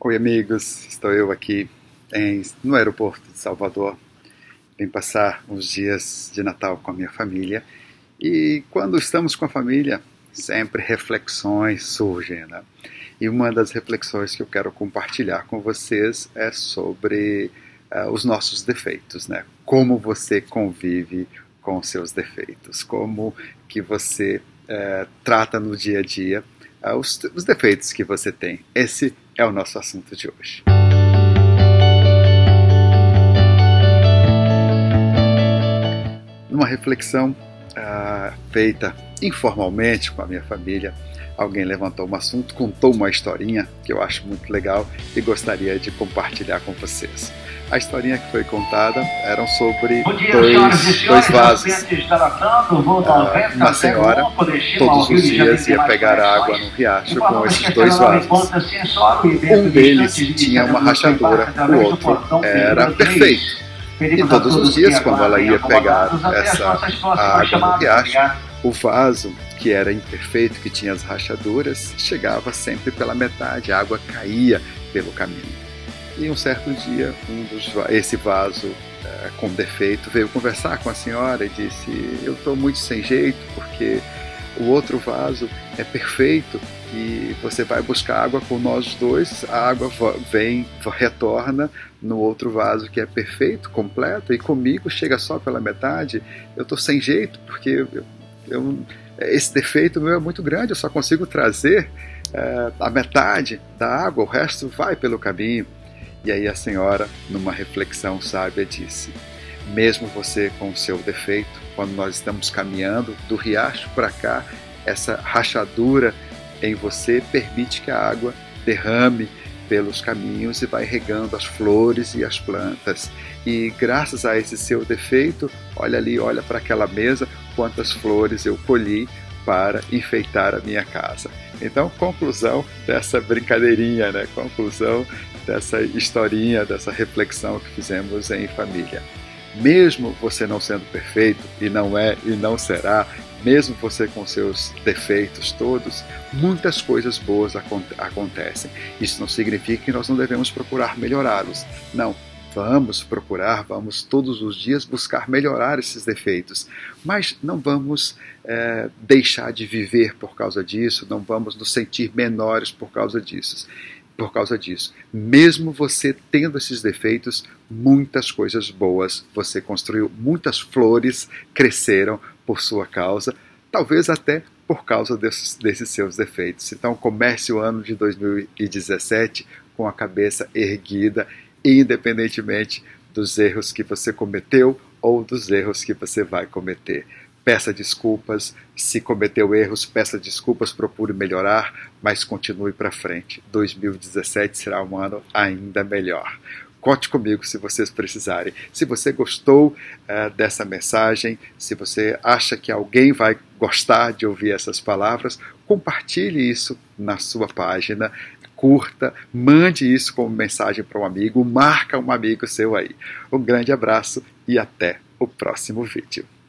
Oi, amigos, estou eu aqui no aeroporto de Salvador. Vim passar uns dias de Natal com a minha família e quando estamos com a família, sempre reflexões surgem, né? E uma das reflexões que eu quero compartilhar com vocês é sobre os nossos defeitos, né? Como você convive com seus defeitos, como que você trata no dia a dia os defeitos que você tem. Esse é o nosso assunto de hoje. Numa reflexão feita informalmente com a minha família, alguém levantou um assunto, contou uma historinha que eu acho muito legal e gostaria de compartilhar com vocês. A historinha que foi contada eram sobre dois vasos. Uma senhora, todos os dias, ia pegar água no riacho com esses dois vasos. Um deles tinha uma rachadura, o outro era perfeito. E todos os dias, quando ela ia pegar essa água no riacho, o vaso, que era imperfeito, que tinha as rachaduras, chegava sempre pela metade, a água caía pelo caminho. E um certo dia, esse vaso com defeito veio conversar com a senhora e disse: eu estou muito sem jeito porque o outro vaso é perfeito e você vai buscar água com nós dois, a água retorna no outro vaso que é perfeito, completo, e comigo chega só pela metade. Eu estou sem jeito porque esse defeito meu é muito grande, eu só consigo trazer a metade da água, o resto vai pelo caminho. E aí a senhora, numa reflexão sábia, disse: mesmo você com o seu defeito, quando nós estamos caminhando do riacho para cá, essa rachadura em você permite que a água derrame pelos caminhos e vai regando as flores e as plantas. E graças a esse seu defeito, olha ali, olha para aquela mesa, quantas flores eu colhi para enfeitar a minha casa. Então, conclusão dessa brincadeirinha, né? Conclusão dessa historinha, dessa reflexão que fizemos em família. Mesmo você não sendo perfeito, e não é e não será, mesmo você com seus defeitos todos, muitas coisas boas acontecem. Isso não significa que nós não devemos procurar melhorá-los. Não. Vamos todos os dias buscar melhorar esses defeitos, mas não vamos deixar de viver por causa disso, não vamos nos sentir menores por causa disso. Mesmo você tendo esses defeitos, muitas coisas boas você construiu, muitas flores cresceram por sua causa, talvez até por causa desses seus defeitos. Então comece o ano de 2017 com a cabeça erguida, independentemente dos erros que você cometeu ou dos erros que você vai cometer. Peça desculpas, se cometeu erros, peça desculpas, procure melhorar, mas continue para frente. 2017 será um ano ainda melhor. Conte comigo se vocês precisarem. Se você gostou dessa mensagem, se você acha que alguém vai gostar de ouvir essas palavras, compartilhe isso na sua página, curta, mande isso como mensagem para um amigo, marca um amigo seu aí. Um grande abraço e até o próximo vídeo.